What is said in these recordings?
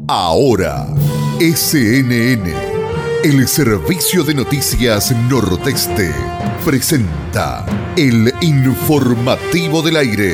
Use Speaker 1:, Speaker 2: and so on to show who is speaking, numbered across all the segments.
Speaker 1: Ahora, SNN, el Servicio de Noticias Nordeste, presenta el informativo del aire.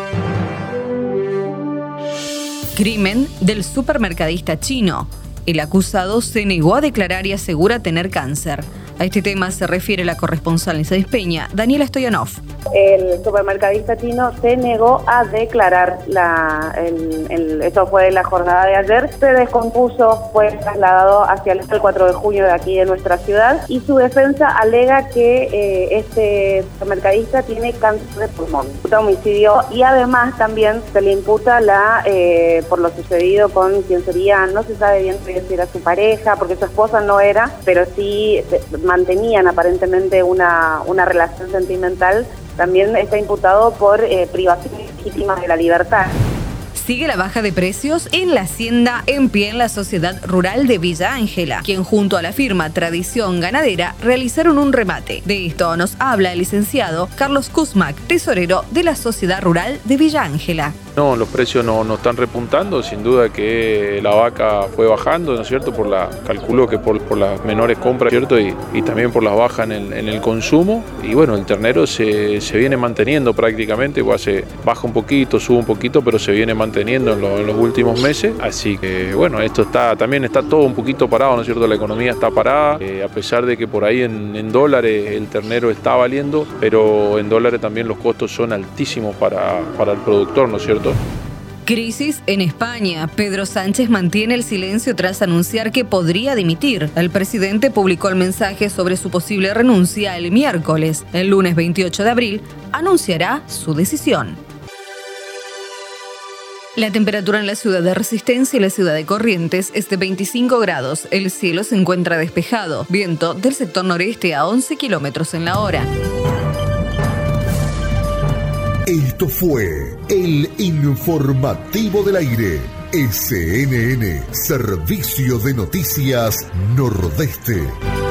Speaker 2: Crimen del supermercadista chino. El acusado se negó a declarar y asegura tener cáncer. A este tema se refiere la corresponsal en Sáenz Peña, Daniela Stoyanov.
Speaker 3: El supermercadista chino se negó a declarar, eso fue la jornada de ayer, se descompuso, fue trasladado hacia el 4 de junio de aquí de nuestra ciudad y su defensa alega que este supermercadista tiene cáncer de pulmón, homicidio, y además también se le imputa por lo sucedido con quien sería, no se sabe bien si era su pareja, porque su esposa no era, pero sí mantenían aparentemente una relación sentimental. También está imputado por privación legítima de la libertad.
Speaker 2: Sigue la baja de precios en la hacienda en pie en la Sociedad Rural de Villa Ángela, quien junto a la firma Tradición Ganadera realizaron un remate. De esto nos habla el licenciado Carlos Kuzmak, tesorero de la Sociedad Rural de Villa Ángela.
Speaker 4: No, los precios no están repuntando, sin duda que la vaca fue bajando, ¿no es cierto? Calculo que por las menores compras, ¿cierto? Y también por las bajas en el consumo. Y bueno, el ternero se viene manteniendo prácticamente, baja un poquito, sube un poquito, pero se viene manteniendo en los últimos meses. Así que bueno, esto también está todo un poquito parado, ¿no es cierto? La economía está parada, a pesar de que por ahí en dólares el ternero está valiendo, pero en dólares también los costos son altísimos para el productor, ¿no es cierto?
Speaker 2: Crisis en España. Pedro Sánchez mantiene el silencio tras anunciar que podría dimitir. El presidente publicó el mensaje sobre su posible renuncia el miércoles. El lunes 28 de abril anunciará su decisión. La temperatura en la ciudad de Resistencia y la ciudad de Corrientes es de 25 grados. El cielo se encuentra despejado. Viento del sector noreste a 11 kilómetros en la hora.
Speaker 1: Esto fue el informativo del aire. SNN, Servicio de Noticias Nordeste.